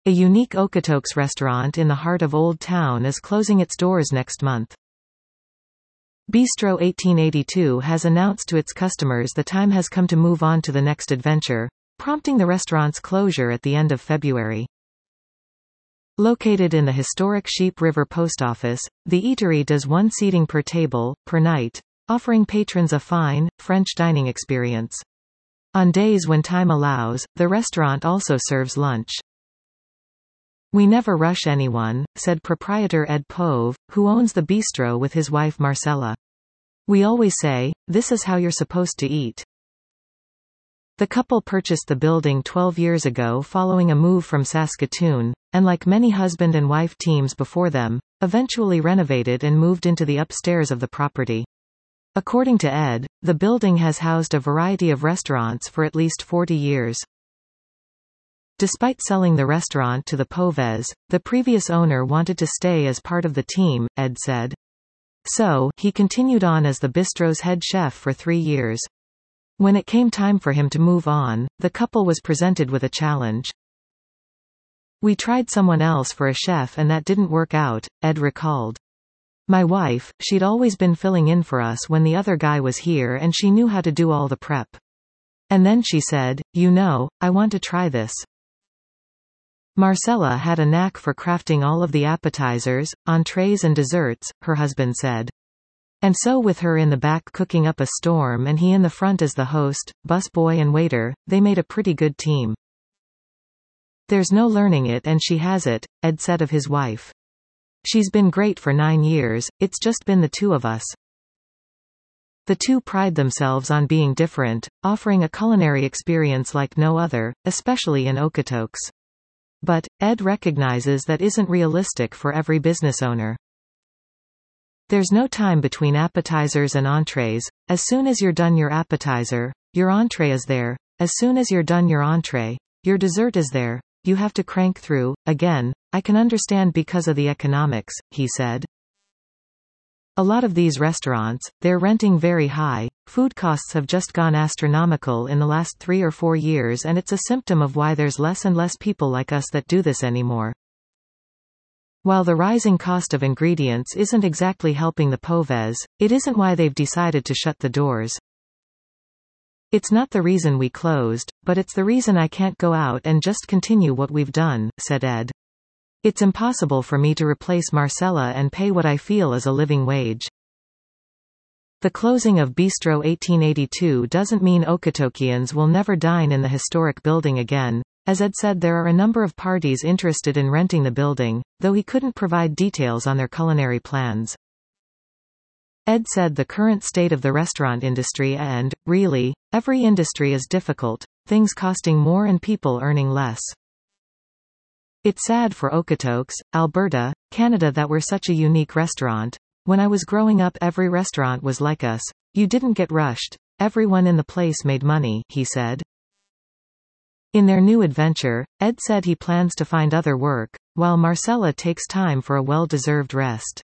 A unique Okotoks restaurant in the heart of Old Town is closing its doors next month. Bistro 1882 has announced to its customers the time has come to move on to the next adventure, prompting the restaurant's closure at the end of February. Located in the historic Sheep River Post Office, the eatery does one seating per table, per night, offering patrons a fine, French dining experience. On days when time allows, the restaurant also serves lunch. "We never rush anyone," said proprietor Ed Pove, who owns the bistro with his wife Marcella. "We always say, this is how you're supposed to eat." The couple purchased the building 12 years ago following a move from Saskatoon, and like many husband and wife teams before them, eventually renovated and moved into the upstairs of the property. According to Ed, the building has housed a variety of restaurants for at least 40 years. Despite selling the restaurant to the Poves, the previous owner wanted to stay as part of the team, Ed said. So, he continued on as the bistro's head chef for 3 years. When it came time for him to move on, the couple was presented with a challenge. "We tried someone else for a chef and that didn't work out," Ed recalled. "My wife, she'd always been filling in for us when the other guy was here and she knew how to do all the prep. And then she said, I want to try this." Marcella had a knack for crafting all of the appetizers, entrees and desserts, her husband said. And so with her in the back cooking up a storm and he in the front as the host, busboy and waiter, they made a pretty good team. "There's no learning it and she has it," Ed said of his wife. "She's been great for 9 years, it's just been the two of us." The two pride themselves on being different, offering a culinary experience like no other, especially in Okotoks. But, Ed recognizes that isn't realistic for every business owner. "There's no time between appetizers and entrees. As soon as you're done your appetizer, your entree is there. As soon as you're done your entree, your dessert is there. You have to crank through." Again, "I can understand because of the economics," he said. A lot of these restaurants, they're renting very high. Food costs have just gone astronomical in the last 3 or 4 years and it's a symptom of why there's less and less people like us that do this anymore. While the rising cost of ingredients isn't exactly helping the Poves, it isn't why they've decided to shut the doors. "It's not the reason we closed, but it's the reason I can't go out and just continue what we've done," said Ed. "It's impossible for me to replace Marcella and pay what I feel is a living wage." The closing of Bistro 1882 doesn't mean Okotokians will never dine in the historic building again. As Ed said, there are a number of parties interested in renting the building, though he couldn't provide details on their culinary plans. Ed said the current state of the restaurant industry and, really, every industry is difficult, things costing more and people earning less. "It's sad for Okotoks, Alberta, Canada that we're such a unique restaurant. When I was growing up every restaurant was like us. You didn't get rushed. Everyone in the place made money," he said. In their new adventure, Ed said he plans to find other work, while Marcella takes time for a well-deserved rest.